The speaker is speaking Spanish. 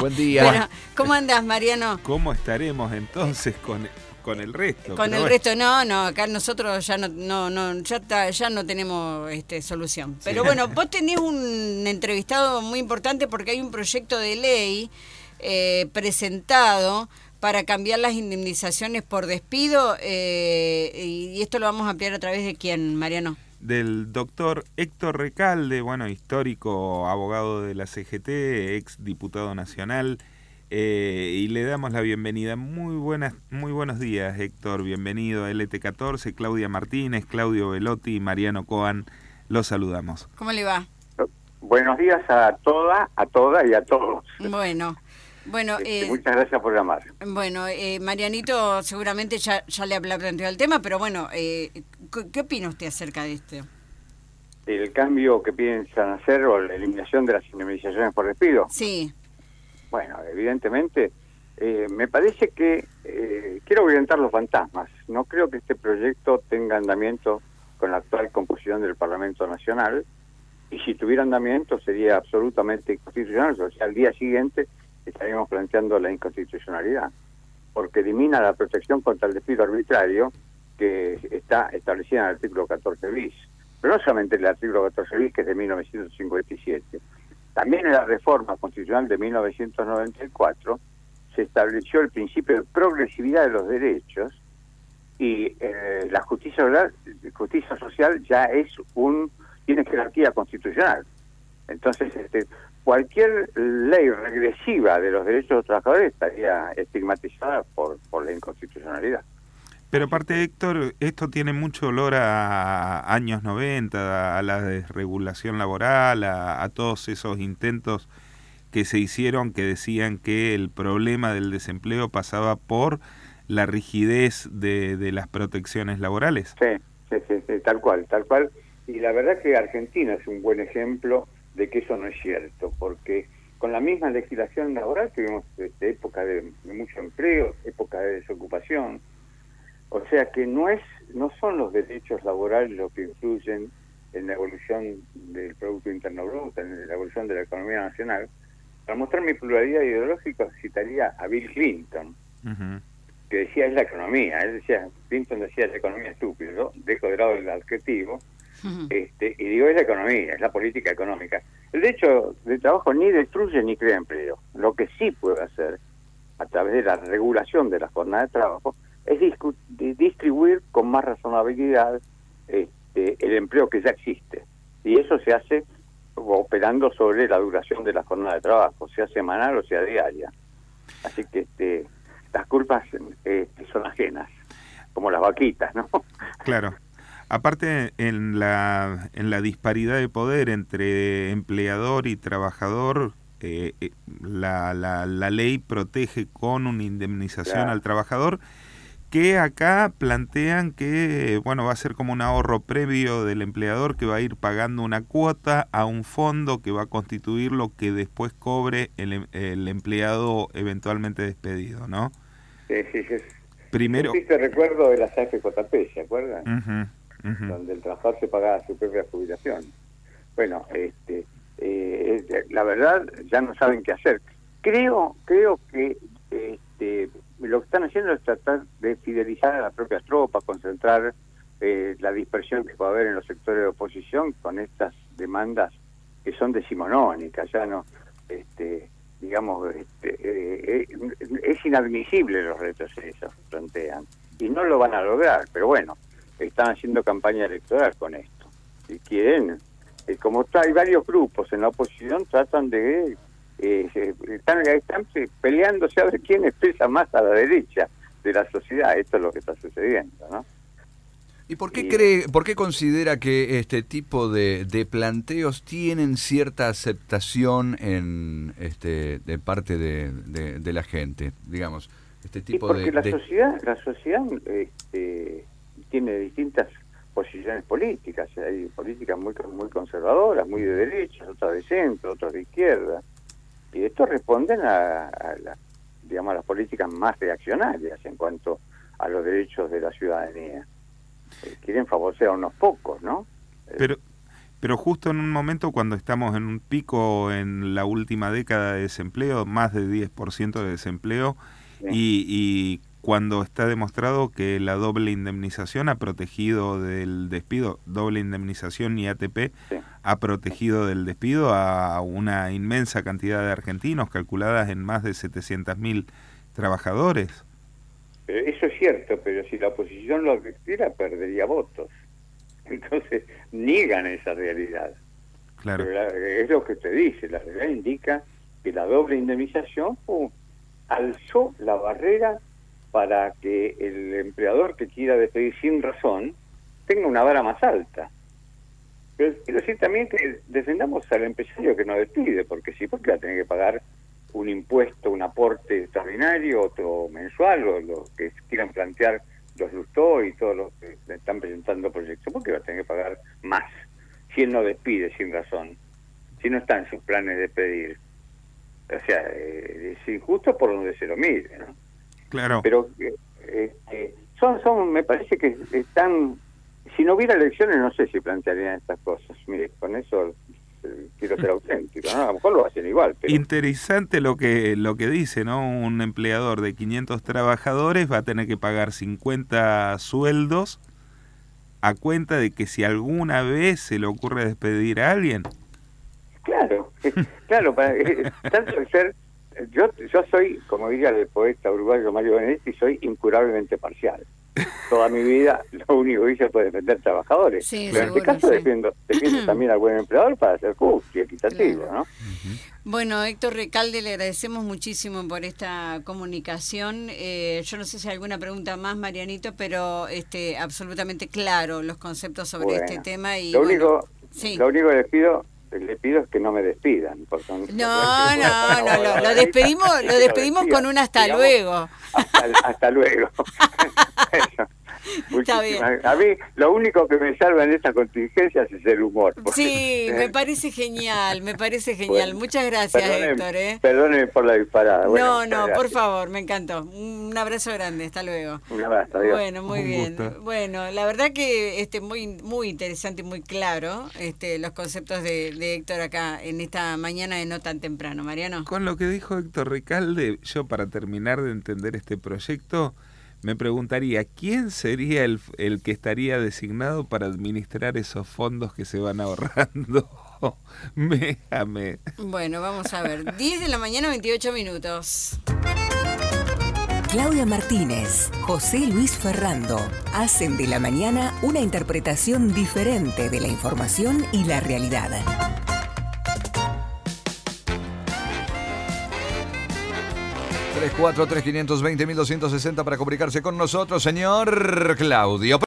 Buen día. Bueno, ¿cómo andás, Mariano? ¿Cómo estaremos entonces con el resto? Con el resto, no, acá nosotros ya ya no tenemos solución. Pero bueno, vos tenés un entrevistado muy importante porque hay un proyecto de ley presentado para cambiar las indemnizaciones por despido, y esto lo vamos a ampliar a través de quién, Mariano. Del doctor Héctor Recalde, histórico abogado de la CGT, ex diputado nacional, y le damos la bienvenida. Muy buenos días, Héctor, bienvenido a LT14, Claudia Martínez, Claudio Velotti, Mariano Coan, los saludamos. ¿Cómo le va? Buenos días a todas y a todos. Bueno, muchas gracias por llamar. Bueno, Marianito seguramente ya le habrá planteado el tema, pero bueno, ¿qué opina usted acerca de esto? ¿El cambio que piensan hacer o la eliminación de las indemnizaciones por despido? Sí. Bueno, evidentemente, me parece que quiero orientar los fantasmas. No creo que este proyecto tenga andamiento con la actual composición del Parlamento Nacional, y si tuviera andamiento sería absolutamente inconstitucional, o sea, al día siguiente estaríamos planteando la inconstitucionalidad, porque elimina la protección contra el despido arbitrario que está establecida en el artículo 14 bis. Pero no solamente el artículo 14 bis, que es de 1957, también en la reforma constitucional de 1994 se estableció el principio de progresividad de los derechos, y la justicia social ya tiene jerarquía constitucional. Entonces, cualquier ley regresiva de los derechos de los trabajadores estaría estigmatizada por la inconstitucionalidad. Pero aparte, Héctor, esto tiene mucho olor a años 90, a la desregulación laboral, a todos esos intentos que se hicieron que decían que el problema del desempleo pasaba por la rigidez de las protecciones laborales. Sí, tal cual. Y la verdad que Argentina es un buen ejemplo de que eso no es cierto, porque con la misma legislación laboral tuvimos época de mucho empleo, época de desocupación, o sea que no son los derechos laborales los que influyen en la evolución del Producto Interno Bruto, en la evolución de la economía nacional. Para mostrar mi pluralidad ideológica citaría a Bill Clinton, que decía es la economía. Clinton decía la economía estúpida, ¿no? Dejo de lado el adjetivo, y digo es la economía, es la política económica. El derecho de trabajo ni destruye ni crea empleo. Lo que sí puede hacer, a través de la regulación de la jornada de trabajo, es distribuir con más razonabilidad el empleo que ya existe. Y eso se hace operando sobre la duración de la jornada de trabajo, sea semanal o sea diaria. Así que las culpas son ajenas, como las vaquitas, ¿no? Claro. Aparte, en la disparidad de poder entre empleador y trabajador, la ley protege con una indemnización al trabajador, que acá plantean que va a ser como un ahorro previo del empleador que va a ir pagando una cuota a un fondo que va a constituir lo que después cobre el empleado eventualmente despedido, ¿no? Sí. Primero... Te recuerdo de las AFJP, ¿se acuerdan? Donde el trabajador se pagaba su propia jubilación. Bueno, la verdad ya no saben qué hacer. Creo que lo que están haciendo es tratar de fidelizar a las propias tropas, concentrar la dispersión que puede haber en los sectores de oposición con estas demandas que son decimonónicas. Ya no, es inadmisible los retrocesos que plantean, y no lo van a lograr, pero bueno, están haciendo campaña electoral con esto. Si quieren, como hay varios grupos en la oposición, tratan de están peleándose a ver quién pesa más a la derecha de la sociedad. Esto es lo que está sucediendo, ¿no? ¿Y por qué considera que este tipo de planteos tienen cierta aceptación de parte de la gente, digamos, este tipo porque la sociedad tiene distintas posiciones políticas. Hay políticas muy conservadoras, muy de derecha, otras de centro, otras de izquierda, y esto responden a las políticas más reaccionarias en cuanto a los derechos de la ciudadanía. Quieren favorecer a unos pocos, ¿no? pero justo en un momento cuando estamos en un pico en la última década de desempleo, más de 10% de desempleo, y cuando está demostrado que la doble indemnización ha protegido del despido, doble indemnización y ATP ha protegido del despido a una inmensa cantidad de argentinos, calculadas en más de 700.000 trabajadores. Eso es cierto, pero si la oposición lo advirtiera, perdería votos. Entonces, niegan esa realidad. Claro. Pero es lo que usted dice, la realidad indica que la doble indemnización alzó la barrera para que el empleador que quiera despedir sin razón tenga una vara más alta. Pero quiero decir también que defendamos al empresario que no despide, porque sí, porque va a tener que pagar un impuesto, un aporte extraordinario, otro mensual, o lo que quieran plantear los Lustó y todos los que están presentando proyectos, porque va a tener que pagar más si él no despide sin razón, si no está en sus planes de despedir. O sea, es injusto por donde se lo mire, ¿no? Claro. Pero me parece que están, si no hubiera elecciones no sé si plantearían estas cosas. Mire, con eso quiero ser auténtico, ¿no? A lo mejor lo hacen igual. Pero... Interesante lo que dice, ¿no? Un empleador de 500 trabajadores va a tener que pagar 50 sueldos a cuenta de que si alguna vez se le ocurre despedir a alguien. Claro, claro, tanto de ser... Yo soy, como diría el poeta uruguayo Mario Benedetti, soy incurablemente parcial. Toda mi vida lo único que hice fue defender trabajadores. Sí, pero seguro, en este caso defiendo también al buen empleador para ser justo y equitativo, claro, ¿no? Bueno, Héctor Recalde, le agradecemos muchísimo por esta comunicación. Yo no sé si hay alguna pregunta más, Marianito, pero absolutamente claro los conceptos sobre este tema. Y lo único que le pido es que no me despidan. Lo despedimos con un hasta luego. Hasta luego. Está bien. A mí lo único que me salva en estas contingencias es el humor. Sí, me parece genial. Bueno, muchas gracias, Héctor. Perdóneme por la disparada. Bueno, por favor, me encantó. Un abrazo grande, hasta luego. Un abrazo, adiós. Bueno, muy bien. Bueno, la verdad que muy interesante y muy claro los conceptos de Héctor acá en esta mañana de No Tan Temprano. Mariano. Con lo que dijo Héctor Recalde, yo para terminar de entender este proyecto, me preguntaría, ¿quién sería el que estaría designado para administrar esos fondos que se van ahorrando? Bueno, vamos a ver. 10 de la mañana, 28 minutos. Claudia Martínez, José Luis Ferrando hacen de la mañana una interpretación diferente de la información y la realidad. 343-520-1260 para comunicarse con nosotros, señor Claudio.